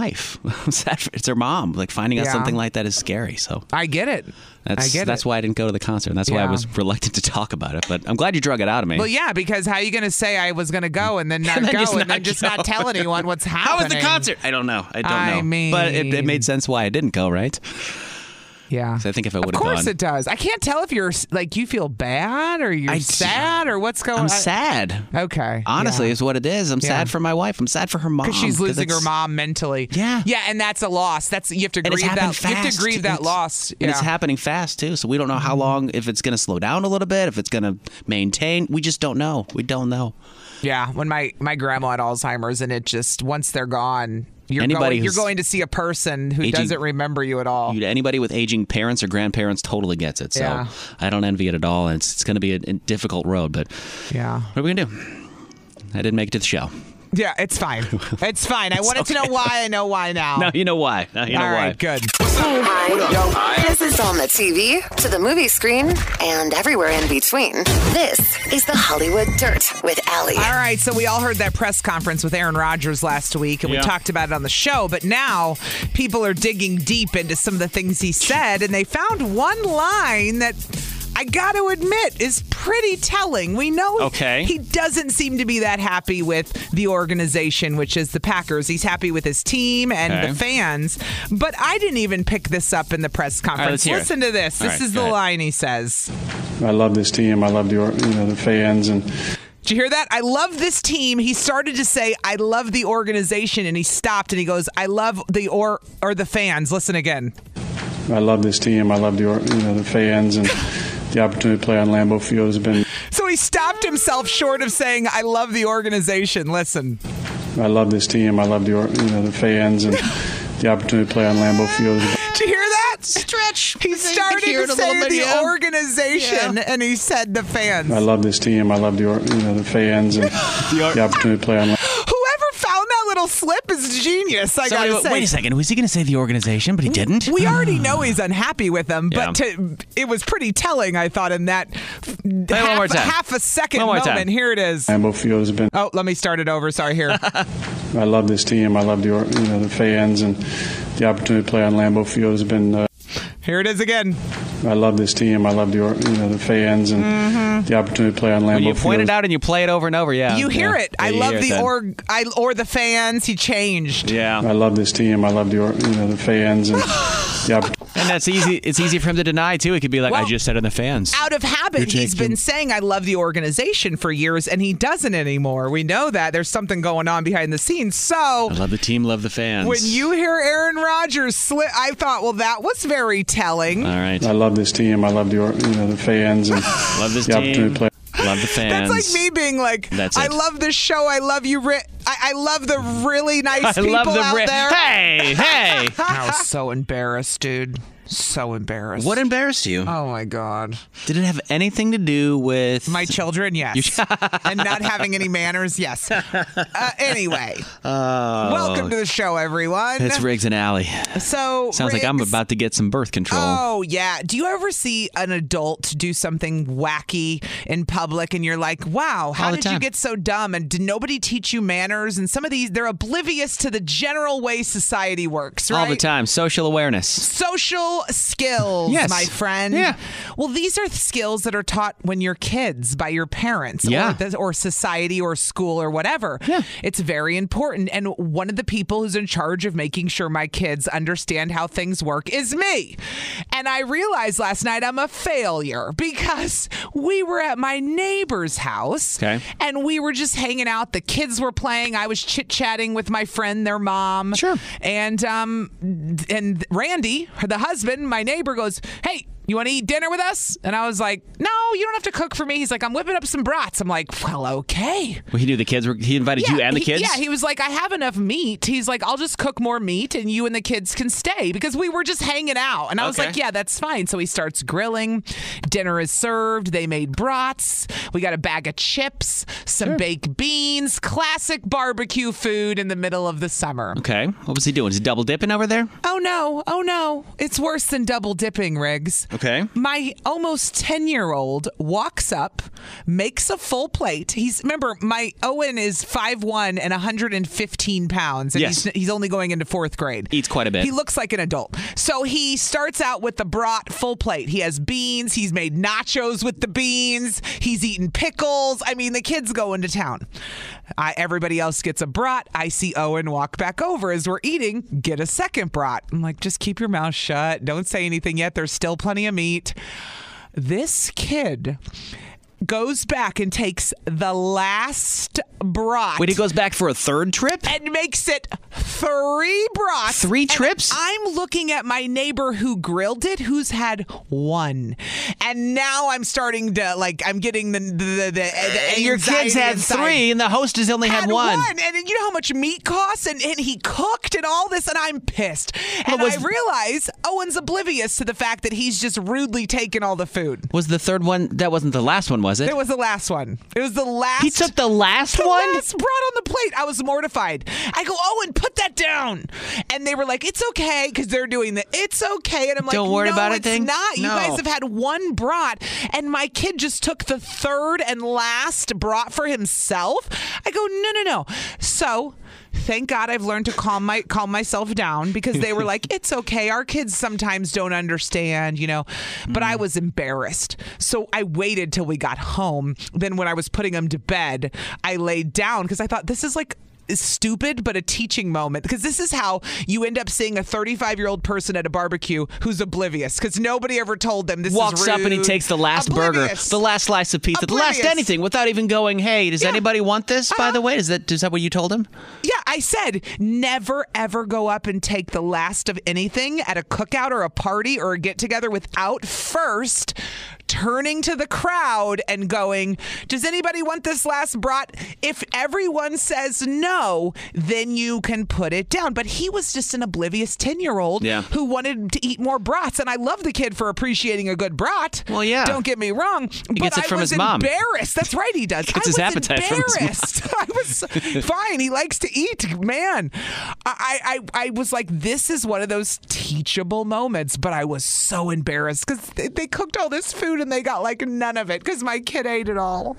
wife. I'm sad for, it's her mom. Like finding out Yeah. something like that is scary. So I get it. that's I get that's it. why I didn't go to the concert. And that's why I Yeah. was reluctant to talk about it. But I'm glad you drug it out of me. Well, yeah, because how are you going to say I was going to go and then not And then go just and not then just go. not tell anyone what's happening? How was the concert? I don't know. I don't I know. mean- but it, it made sense why I didn't go, right? Yeah. So I think if I would Of have course gone, it does. I can't tell if you're like you feel bad or you're I- sad or what's going on. I'm sad. Okay. Honestly, yeah. is what it is. I'm Yeah. sad for my wife. I'm sad for her mom Because she's losing her it's- mom mentally. Yeah. Yeah, and that's a loss. That's you have to And it's grieve happening that. You have to fast. grieve that It's- loss. And it's Yeah. happening fast too. So we don't know how long. If it's going to slow down a little bit. If it's going to maintain. We just don't know. We don't know. Yeah, when my my grandma had Alzheimer's, and it just once they're gone, you're Anybody going, you're who's going to see a person who aging- doesn't remember you at all. You- Anybody with aging parents or grandparents totally gets it. So Yeah. I don't envy it at all. And it's, it's going to be a, a difficult road. But Yeah. what are we going to do? I didn't make it to the show. Yeah, it's fine. It's fine. I wanted to know why. I know why now. Now you know why. Now you know All why. right, good. Hi. This is on the T V, to the movie screen, and everywhere in between. This is the Hollywood Dirt with Allie. All right, so we all heard that press conference with Aaron Rodgers last week, and Yeah. we talked about it on the show. But now people are digging deep into some of the things he said, and they found one line that I got to admit is pretty telling. We know Okay. he doesn't seem to be that happy with the organization, which is the Packers. He's happy with his team and Okay. the fans. But I didn't even pick this up in the press conference. let's hear it. Listen to this. All This right, is go the ahead. line he says. I love this team. I love the or- you know the fans and. Did you hear that? I love this team. He started to say, I love the organization, and he stopped and he goes, I love the or or the fans. Listen again. I love this team. I love the or- you know the fans and the opportunity to play on Lambeau Field has been. So he stopped himself short of saying, I love the organization. Listen. I love this team. I love the or- you know the fans and the opportunity to play on Lambeau Field has been. Did you hear that? Stretch. He started hear to it a little say bit, the yeah. organization, and he said the fans. I love this team. I love the or- you know the fans and the opportunity to play on. Whoever found that little slip is genius, I Somebody- gotta say. wait a second. Was he going to say the organization, but he didn't? We already know he's unhappy with them, Yeah. but to, it was pretty telling, I thought, in that one half, more time. half a second One more moment. time. Here it is. Lambeau Field has been. Oh, let me start it over. Sorry, here. I love this team. I love the or- you know the fans and the opportunity to play on Lambeau Field has been. Uh, Here it is again. I love this team. I love the or- you know the fans and the opportunity to play on Lambeau When you Field. point it out and you play it over and over, yeah. You hear yeah. it. Yeah, I you love hear it the then. org, I, or the fans. He changed. Yeah. I love this team. I love the or- you know the fans and the opportunity. And that's easy. It's easy for him to deny too. He could be like, Well, "I just said in the fans." Out of habit, You're he's taking- been saying, I love the organization for years, and he doesn't anymore. We know that. There's something going on behind the scenes. So I love the team, love the fans. when you hear Aaron Rodgers slip, I thought, well, that was very telling. All right. I love this team. I love the or- you know the fans and Love this the opportunity team. to play. Love the fans. That's like me being like, That's I it. love this show. I love you. Ri- I-, I love the really nice I people love the out ri- there. Hey, hey. I was so embarrassed, dude. So embarrassed. What embarrassed you? Oh my god. Did it have anything to do with My children, yes. And not having any manners, yes. Uh, anyway, Oh, welcome to the show, everyone. It's Riggs and Alley. So Sounds like I'm Riggs- about to get some birth control. Oh, yeah. Do you ever see an adult do something wacky in public and you're like, wow, how All the did you time. get so dumb? And did nobody teach you manners? And some of these, they're oblivious to the general way society works, right? All the time. Social awareness. Social skills, Yes. my friend. Yeah. Well, these are skills that are taught when you're kids by your parents Yeah. or, the, or society or school or whatever. Yeah. It's very important. And one of the people who's in charge of making sure my kids understand how things work is me. And I realized last night I'm a failure because we were at my neighbor's house Okay. and we were just hanging out. The kids were playing. I was chit-chatting with my friend, their mom. Sure. And um and Randy, the husband, my neighbor, goes, hey, you want to eat dinner with us? And I was like, no, you don't have to cook for me. He's like, I'm whipping up some brats. I'm like, well, okay. Well, he knew the kids were. He invited you and the he- kids. Yeah, he was like, I have enough meat. He's like, I'll just cook more meat and you and the kids can stay because we were just hanging out. And I was Okay. like, yeah, that's fine. So he starts grilling. Dinner is served. They made brats. We got a bag of chips, some baked beans, classic barbecue food in the middle of the summer. Okay. What was he doing? Is he double dipping over there? Oh no, oh no. It's worse than double dipping, Riggs. Okay. My almost ten-year-old walks up, makes a full plate. He's remember, my Owen is five one and one hundred fifteen pounds. And Yes. he's, he's only going into fourth grade. Eats quite a bit. He looks like an adult. So he starts out with the brat full plate. He has beans. He's made nachos with the beans. He's eaten pickles. I mean, the kid's going to town. I, everybody else gets a brat. I see Owen walk back over as we're eating, get a second brat. I'm like, just keep your mouth shut. Don't say anything yet. There's still plenty of meat. This kid goes back and takes the last brat. Wait, he goes back for a third trip? And makes it three brats. Three trips? And I'm looking at my neighbor who grilled it, who's had one. And now I'm starting to, like, I'm getting the, the, the, the And your kids had inside. three, and the host has only had, had one. one. And you know how much meat costs? And, and he cooked and all this, and I'm pissed. And was- I realize Owen's oblivious to the fact that he's just rudely taken all the food. Was the third one, that wasn't the last one, was it? It was the last one. It was the last. He took the last the one? last brat on the plate. I was mortified. I go, Owen, put that down. And they were like, it's okay, because they're doing the it's okay. And I'm like, Don't worry no, about it it's thing? not. You No. guys have had one brat, and my kid just took the third and last brat for himself. I go, no, no, no. So thank God I've learned to calm my calm myself down, because they were like, it's okay. Our kids sometimes don't understand, you know. But I was embarrassed. So I waited till we got home. Then when I was putting them to bed, I laid down because I thought, this is like is stupid, but a teaching moment, because this is how you end up seeing a thirty-five-year-old person at a barbecue who's oblivious because nobody ever told them this Walks is rude. up and he takes the last Oblivious. burger, the last slice of pizza, Oblivious. the last anything, without even going, hey, does Yeah. anybody want this, by the way? Is that is that what you told him? Yeah, I said never ever go up and take the last of anything at a cookout or a party or a get-together without first turning to the crowd and going, does anybody want this last brat? If everyone says no, then you can put it down. But he was just an oblivious ten-year-old Yeah. who wanted to eat more brats. And I love the kid for appreciating a good brat. Well, yeah. Don't get me wrong. He but gets it I from was his mom. embarrassed. That's right, he does. Gets I his was appetite from his mom. embarrassed. I was fine. He likes to eat. Man, I, I, I was like, this is one of those teachable moments, but I was so embarrassed because they, they cooked all this food and they got like none of it because my kid ate it all.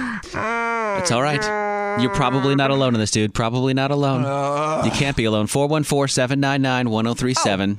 It's all right. You're probably not alone in this, dude. Probably not alone. You can't be alone. four one four, seven nine nine, one oh three seven.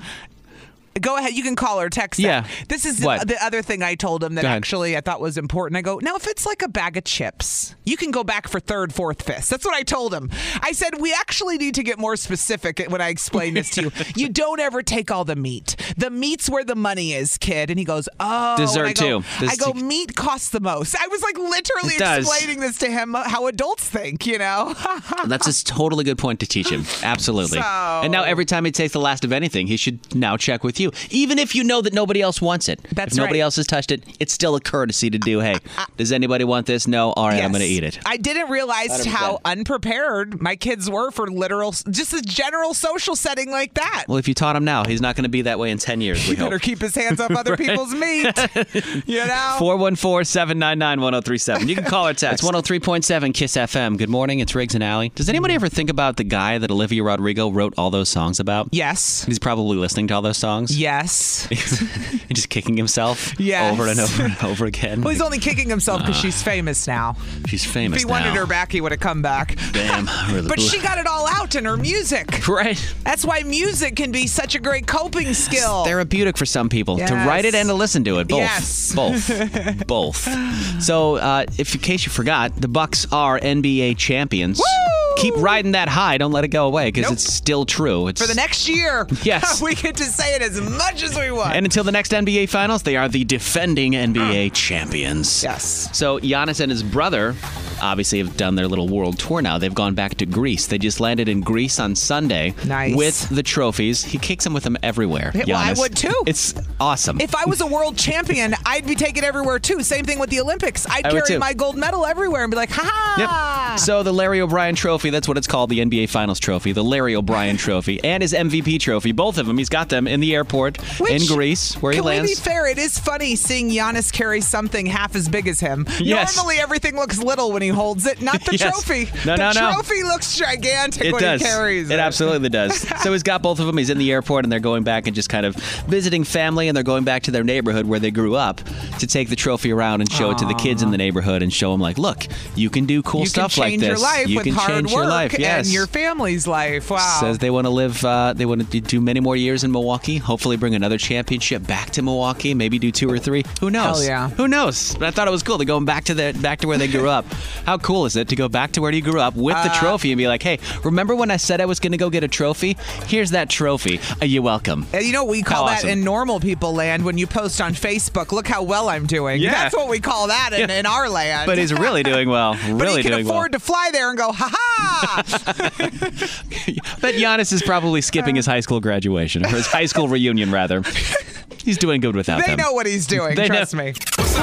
Go ahead. You can call or text Yeah. them. This is What? the other thing I told him that Go ahead. actually I thought was important. I go, now, if it's like a bag of chips, you can go back for third, fourth, fifth. That's what I told him. I said, we actually need to get more specific when I explain this to you. You don't ever take all the meat. The meat's where the money is, kid. And he goes, oh. Dessert, And I go, too. This- I go, meat costs the most. I was like literally It does. explaining this to him, how adults think, you know? That's a totally good point to teach him. Absolutely. So- And now every time he takes the last of anything, he should now check with you. Even if you know that nobody else wants it. That's if nobody right. else has touched it, it's still a courtesy to do, hey, does anybody want this? No? All right, I'm Yes. going to eat it. I didn't realize one hundred percent. how unprepared my kids were for literal, just a general social setting like that. Well, if you taught him now, he's not going to be that way in ten years, we He better hope. keep his hands off other people's meat. You know? four one four, seven nine nine, one oh three seven. You can call or text. It's one oh three point seven KISS F M. Good morning. It's Riggs and Alley. Does anybody ever think about the guy that Olivia Rodrigo wrote all those songs about? Yes. He's probably listening to all those songs. Yes. And just kicking himself Yes. over and over and over again. Well, he's only kicking himself because she's famous now. She's If famous he wanted now. her back, he would have come back. Bam. Really But blew- she got it all out in her music. Right. That's why music can be such a great coping skill. Therapeutic for some people to Yes. write it and to listen to it. Both. Yes. Both. Both. So, uh, if in case you forgot, the Bucks are N B A champions. Woo! Keep riding that high. Don't let it go away because Nope. it's still true. It's For the next year, Yes. we get to say it as much as we want. And until the next N B A Finals, they are the defending N B A champions. Yes. So Giannis and his brother obviously have done their little world tour now. They've gone back to Greece. They just landed in Greece on Sunday Nice. with the trophies. He kicks them with them everywhere. Yeah, well, I Giannis. would too. It's awesome. If I was a world champion, I'd be taken everywhere too. Same thing with the Olympics. I'd I would carry too. my gold medal everywhere and be like, ha ha. Yep. So the Larry O'Brien Trophy trophy. That's what it's called, the N B A Finals trophy, the Larry O'Brien trophy, and his M V P trophy. Both of them. He's got them in the airport Which, in Greece, where he can lands. we be fair? It is funny seeing Giannis carry something half as big as him. Yes. Normally, everything looks little when he holds it, not the Yes. trophy. No, the no, no. trophy looks gigantic It when does. he carries it. It absolutely does. So he's got both of them. He's in the airport, and they're going back and just kind of visiting family, and they're going back to their neighborhood where they grew up to take the trophy around and show it to the kids in the neighborhood and show them, like, look, you can do cool you stuff can like change this. your life you with can hard change work your life. Yes. and your family's life. Wow. Says they want to live, uh, they want to do many more years in Milwaukee, hopefully bring another championship back to Milwaukee, maybe do two or three. Who knows? Hell yeah. Who knows? But I thought it was cool. They're going back to the back to where they grew up. How cool is it to go back to where you grew up with the Uh, trophy and be like, hey, remember when I said I was going to go get a trophy? Here's that trophy. Are you welcome? And you know what we call How that awesome. in normal people land when you post on Facebook, look how well I'm doing. Yeah. That's what we call that in, Yeah. in our land. But he's really doing well. but Really he can doing afford well. to fly there and go, ha ha! But Giannis is probably skipping his high school graduation, or his high school reunion, rather. He's doing good without They them. know what he's doing, They trust know. me.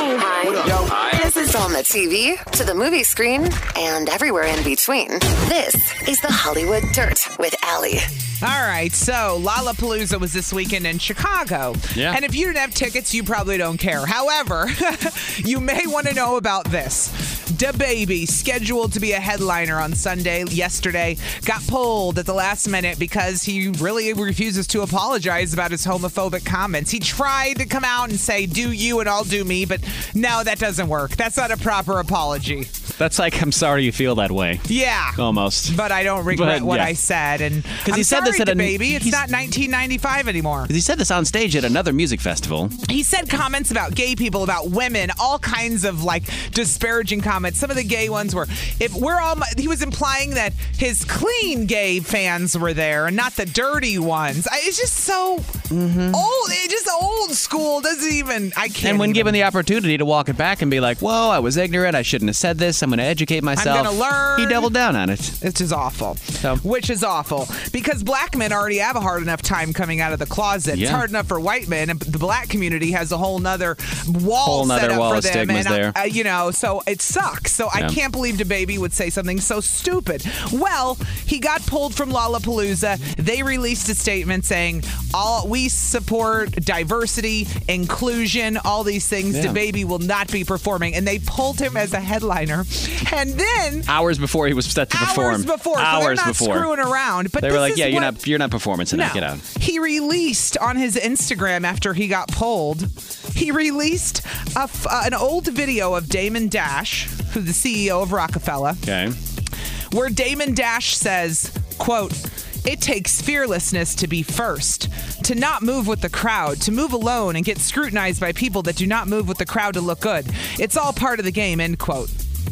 Hi. This is on the T V, to the movie screen, and everywhere in between. This is the Hollywood Dirt with Allie. All right, so Lollapalooza was this weekend in Chicago. Yeah. And if you didn't have tickets, you probably don't care. However, you may want to know about this. DaBaby, scheduled to be a headliner on Sunday, yesterday, got pulled at the last minute because he really refuses to apologize about his homophobic comments. He tried to come out and say, do you and I'll do me, but no, that doesn't work. That's not a proper apology. That's like, I'm sorry you feel that way. Yeah. Almost. But I don't regret But, what yeah. I said. And he I'm said sorry, this at a- DaBaby. It's he's- not nineteen ninety-five anymore. He said this on stage at another music festival. He said comments about gay people, about women, all kinds of like disparaging comments. Some of the gay ones were, if we're all, he was implying that his clean gay fans were there and not the dirty ones. I, it's just so Mm-hmm. old. It's just old school. Doesn't even, I can't. And when even. given the opportunity to walk it back and be like, whoa, I was ignorant. I shouldn't have said this. I'm going to educate myself. I'm gonna learn. He doubled down on it. It's just awful. So. Which is awful. Because black men already have a hard enough time coming out of the closet. Yeah. It's hard enough for white men, and the black community has a whole nother wall Whole set nother up wall for of them. stigmas and I- there. uh, you know, so it sucks. So Yeah. I can't believe DaBaby would say something so stupid. Well, he got pulled from Lollapalooza. They released a statement saying, "All we support diversity, inclusion, all these things. Yeah. DaBaby will not be performing," and they pulled him as a headliner. And then Hours before he was set to perform. Hours before, so Hours they're not before. screwing around. But they this were like, is yeah, you're what- not you're not performing tonight. No. Get out. He released on his Instagram after he got pulled. He released a f- uh, an old video of Damon Dash, who's the C E O of Rockefeller, Okay. where Damon Dash says, quote, "It takes fearlessness to be first, to not move with the crowd, to move alone and get scrutinized by people that do not move with the crowd to look good. It's all part of the game," end quote.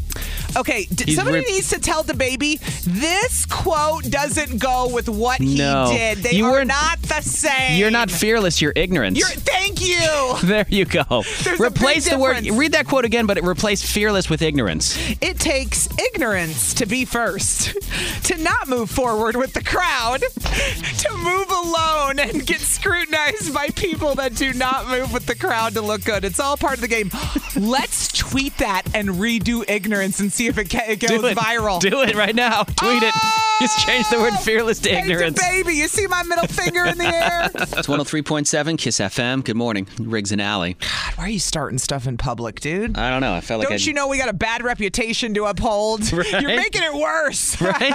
Okay, d- He's somebody rip- needs to tell DaBaby this quote doesn't go with what No. he did. They You are weren't- not the same. You're not fearless. You're ignorant. You're, thank you. There you go. There's a replace big the word. difference. Read that quote again, but replace fearless with ignorance. It takes ignorance to be first, to not move forward with the crowd, to move alone and get scrutinized by people that do not move with the crowd to look good. It's all part of the game. Let's tweet that and redo ignorance and see if it, ca- it goes Do it. viral. Do it right now. Tweet it. Just change the word fearless to Hey, ignorance. DaBaby, you see my middle finger in the air? It's one oh three point seven Kiss F M. Good morning, Riggs and Alley. God, why are you starting stuff in public, dude? I don't know. I felt like Don't I you know we got a bad reputation to uphold? Right? You're making it worse. Right?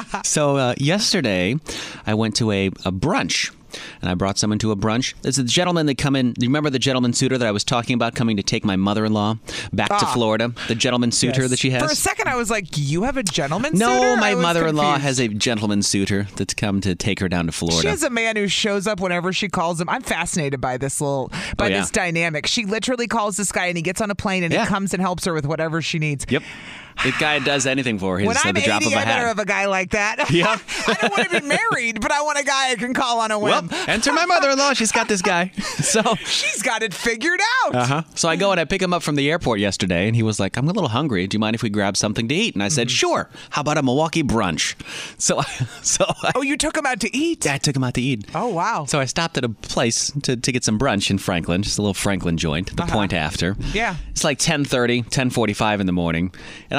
So uh, yesterday, I went to a, a brunch. And I brought someone to a brunch. There's a gentleman that come in. Do you remember the gentleman suitor that I was talking about coming to take my mother-in-law back to Ah. Florida? The gentleman suitor Yes. that she has? For a second, I was like, you have a gentleman no, suitor? I my was mother-in-law confused. has a gentleman suitor that's come to take her down to Florida. She has a man who shows up whenever she calls him. I'm fascinated by this little, by Oh, yeah. this dynamic. She literally calls this guy and he gets on a plane and Yeah. he comes and helps her with whatever she needs. Yep. The guy does anything for her. He's When at I'm the drop eighty, of a I better hat. have a guy like that. Yep. I don't want to be married, but I want a guy I can call on a Well, whim. enter my mother-in-law. She's got this guy. So She's got it figured out. Uh-huh. So I go and I pick him up from the airport yesterday, and he was like, "I'm a little hungry. Do you mind if we grab something to eat?" And I said, "Sure. How about a Milwaukee brunch?" So, so I, Oh, you took him out to eat? I took him out to eat. Oh, wow. So I stopped at a place to, to get some brunch in Franklin, just a little Franklin joint, the Uh-huh. point after. Yeah. It's like ten thirty, ten forty-five in the morning, and I'm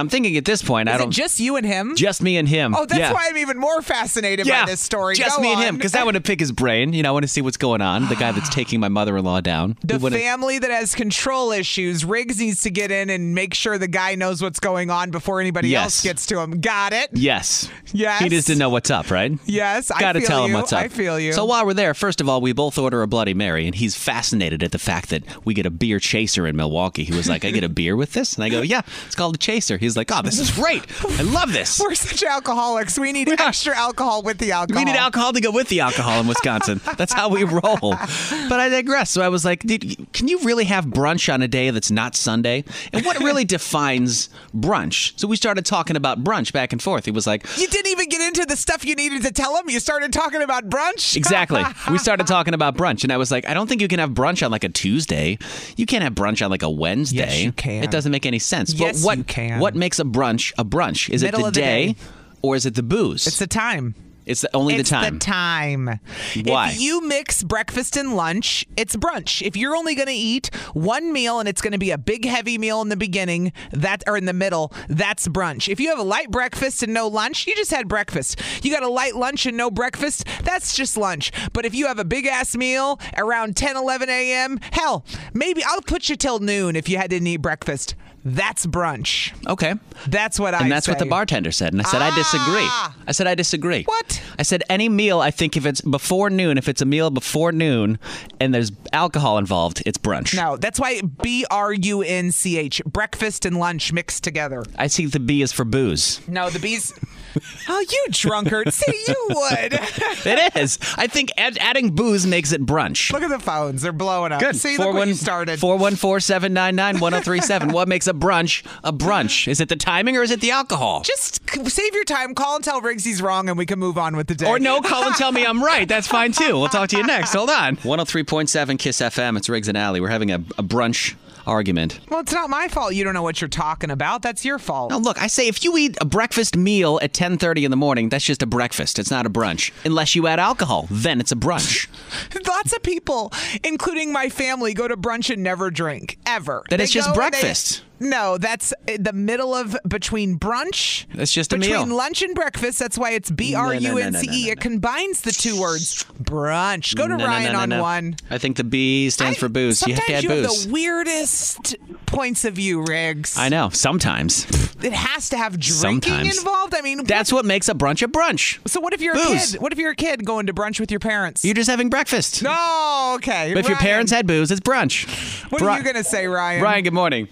I'm thinking at this point, Is I don't. it just you and him? Just me and him. Oh, that's yeah. why I'm even more fascinated yeah, by this story. Just Go me on. and him, because I want to pick his brain. You know, I want to see what's going on. The guy that's taking my mother-in-law down. The We wanna- family that has control issues. Riggs needs to get in and make sure the guy knows what's going on before anybody Yes. else gets to him. Got it? Yes. Yes. He needs to know what's up, right? Yes, I Gotta feel tell him you. what's up. I feel you. So while we're there, first of all, we both order a Bloody Mary, and he's fascinated at the fact that we get a beer chaser in Milwaukee. He was like, I get a beer with this? And I go, yeah, it's called a chaser. He's like, oh, this is great. I love this. We're such alcoholics. We need extra alcohol with the alcohol. We need alcohol to go with the alcohol in Wisconsin. That's how we roll. But I digress. So I was like, Dude, can you really have brunch on a day that's not Sunday? And what really defines brunch? So we started talking about brunch back and forth. He was like, You didn't even get into the stuff you needed to tell him. You started talking about brunch. exactly. We started talking about brunch, and I was like, I don't think you can have brunch on like a Tuesday. You can't have brunch on like a Wednesday. Yes, you can. It doesn't make any sense. Yes, but what, you can. What makes a brunch a brunch? Is Middle it the of the day, day. or is it the booze? It's the time. It's the, only it's the time. the time. Why? If you mix breakfast and lunch, it's brunch. If you're only going to eat one meal and it's going to be a big heavy meal in the beginning, that or in the middle, that's brunch. If you have a light breakfast and no lunch, you just had breakfast. You got a light lunch and no breakfast, that's just lunch. But if you have a big ass meal around ten, eleven a.m., hell, maybe I'll put you till noon if you hadn't eat breakfast. That's brunch. Okay. That's what I And that's say. what the bartender said. And I said, I disagree. Ah. I said, I disagree. What? I said, any meal, I think if it's before noon, if it's a meal before noon and there's alcohol involved, it's brunch. No, that's why B R U N C H, breakfast and lunch mixed together. I see the B is for booze. No, the B's. Oh, you drunkard. See, you would. It is. I think add, adding booze makes it brunch. Look at the phones. They're blowing up. Good. See, look what you started. four one four, seven nine nine, one oh three seven. What makes a brunch a brunch? Is it the timing or is it the alcohol? Just c- save your time. Call and tell Riggs he's wrong, and we can move on with the day. Or no, call and tell me I'm right. That's fine, too. We'll talk to you next. Hold on. one oh three point seven KISS F M. It's Riggs and Alley. We're having a, a brunch argument. Well, it's not my fault you don't know what you're talking about. That's your fault. Now, look, I say if you eat a breakfast meal at ten thirty in the morning, that's just a breakfast. It's not a brunch. Unless you add alcohol, then it's a brunch. Lots of people, including my family, go to brunch and never drink, ever. Then They it's just go and they- breakfast. No, that's the middle of between brunch. That's just a between meal. lunch and breakfast. That's why it's B R U N C E. No, no, no, no, no, It combines the two words. Brunch. Go to No, no, no, Ryan no, on no. one. I think the B stands for booze. You have to Sometimes add you booze. have the weirdest points of view, Riggs. I know. Sometimes. It has to have drinking Sometimes. involved. I mean, That's what makes a brunch a brunch. so what if you're Booze. a kid? What if you're a kid going to brunch with your parents? You're just having breakfast. No, okay. But if your Ryan, parents had booze, it's brunch. what Bri- are you gonna say, Ryan? Ryan, good morning.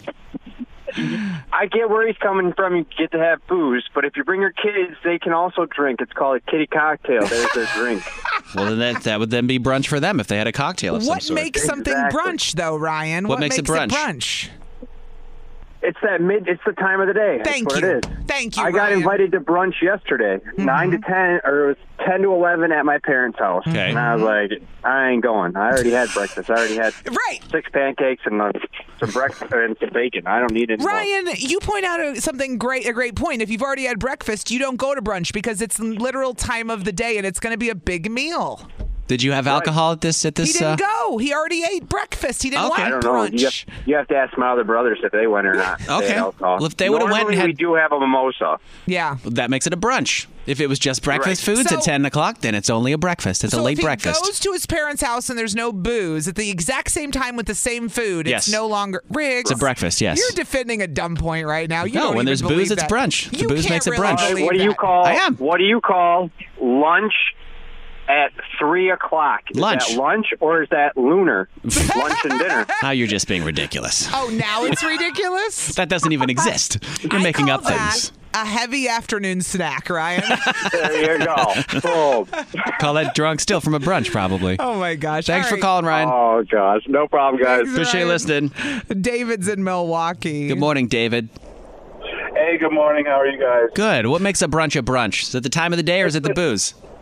I get where he's coming from. You get to have booze, but if you bring your kids, they can also drink. It's called a kitty cocktail. There's their drink. Well, then that, that would then be brunch for them if they had a cocktail of some What sort. makes something Exactly. brunch, though, Ryan? What makes it brunch? brunch? It's that mid. It's the time of the day. Thank That's you. what it is. Thank you, I got Ryan. invited to brunch yesterday, nine to ten, or it was ten to eleven at my parents' house. Okay. And I was like, I ain't going. I already had breakfast. I already had Right. six pancakes and uh, some breakfast and some bacon. I don't need it. Ryan, you point out a, something great, a great point. If you've already had breakfast, you don't go to brunch because it's the literal time of the day and it's going to be a big meal. Did you have alcohol at this? At He this? didn't uh, go. He already ate breakfast. He didn't Okay. I want don't know. brunch. You have, you have to ask my other brothers if they went or not. if they Okay. had alcohol. Well, if they would've went and Normally, had- we do have a mimosa. Yeah. That makes it a brunch. If it was just breakfast Right. foods So- at ten o'clock, then it's only a breakfast. It's so a late if he breakfast. goes to his parents' house and there's no booze at the exact same time with the same food, Yes. it's no longer Riggs. It's a breakfast, yes. You're defending a dumb point right now. You No, don't when even there's believe booze, it's that. brunch. The You booze can't makes it really brunch. All right, believe what do you that. call? I am. What do you call lunch at three o'clock? Is Lunch. that lunch or is that lunar? Lunch and dinner. Now you're just being ridiculous. Oh, now it's ridiculous? That doesn't even exist. You're I making call up that things. a heavy afternoon snack, Ryan. There you go. Boom. Call that drunk still from a brunch, probably. Oh, my gosh. Thanks All for right. calling, Ryan. Oh gosh, no problem, guys. Thanks, Appreciate you Ryan. listening. David's in Milwaukee. Good morning, David. Hey, good morning. How are you guys? Good. What makes a brunch a brunch? Is it the time of the day or is it the booze?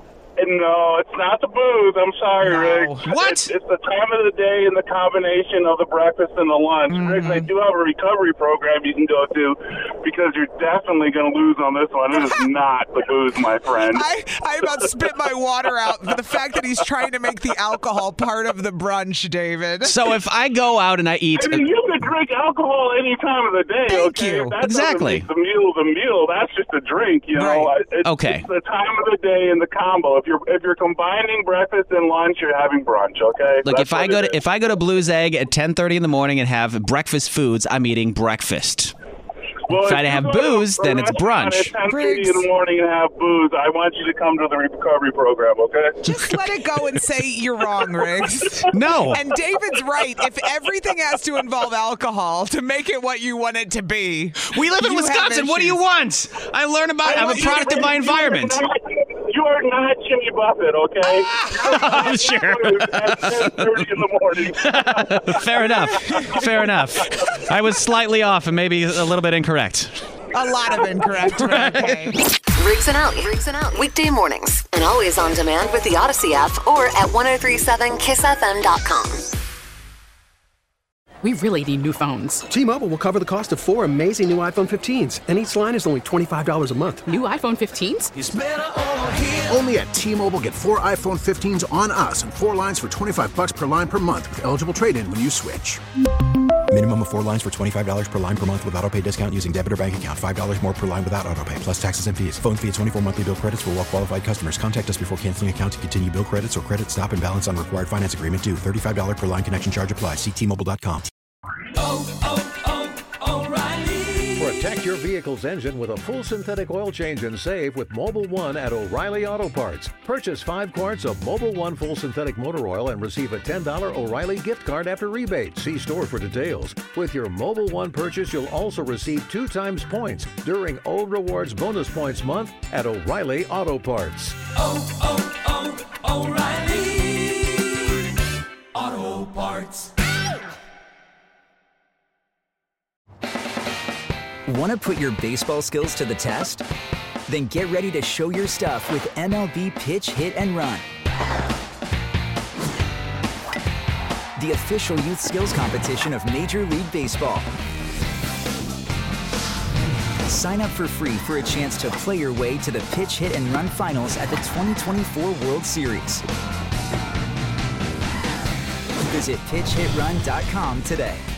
No, it's not the booze. I'm sorry, No. Rick. What? It's, it's the time of the day and the combination of the breakfast and the lunch. Mm-hmm. Rick, they do have a recovery program you can go to because you're definitely going to lose on this one. It is not the booze, my friend. I, I about spit my water out for the fact that he's trying to make the alcohol part of the brunch, David. So if I go out and I eat, I mean, you can drink alcohol any time of the day, Thank okay? you. If that Exactly. doesn't make the meal the meal. That's just a drink, you know? Right. It's, Okay. It's the time of the day and the combo. If you're if you're combining breakfast and lunch, you're having brunch, okay? look, That's if I what go it to is. if I go to Blue's Egg at ten thirty in the morning and have breakfast foods, I'm eating breakfast. Well, if I you have go to booze, a then it's restaurant brunch. At ten thirty in the morning and have booze, I want you to come to the recovery program, okay? Just let it go and say you're wrong, Riggs. No. And David's right. If everything has to involve alcohol to make it what you want it to be, We live in you have Wisconsin. What do you issues. want? I learn about. I'm a want you to product of my bring- you are environment. not- You are not Jimmy Buffett, okay? Sure. At ten thirty in the morning. Fair enough. Fair enough. I was slightly off and maybe a little bit incorrect. A lot of incorrect. Right. Okay. Riggs and Out. Riggs and Out. Weekday mornings. And always on demand with the Odyssey app or at ten thirty-seven kiss f m dot com. We really need new phones. T-Mobile will cover the cost of four amazing new iPhone fifteens, and each line is only twenty-five dollars a month. New iPhone fifteens? Only at T-Mobile, get four iPhone fifteens on us and four lines for twenty-five bucks per line per month with eligible trade-in when you switch. Minimum of four lines for twenty-five dollars per line per month with autopay discount using debit or bank account. five dollars more per line without autopay, plus taxes and fees. Phone fee at twenty-four monthly bill credits for well qualified customers. Contact us before canceling account to continue bill credits or credit stop and balance on required finance agreement due. thirty-five dollars per line connection charge applies. See T Mobile dot com. Protect your vehicle's engine with a full synthetic oil change and save with Mobile One at O'Reilly Auto Parts. Purchase five quarts of Mobile One full synthetic motor oil and receive a ten dollars O'Reilly gift card after rebate. See store for details. With your Mobile One purchase, you'll also receive two times points during O Rewards Bonus Points Month at O'Reilly Auto Parts. Oh, oh, oh, O'Reilly Auto Parts. Want to put your baseball skills to the test? Then get ready to show your stuff with M L B Pitch, Hit, and Run. The official youth skills competition of Major League Baseball. Sign up for free for a chance to play your way to the Pitch, Hit, and Run finals at the twenty twenty-four World Series. Visit pitch hit run dot com today.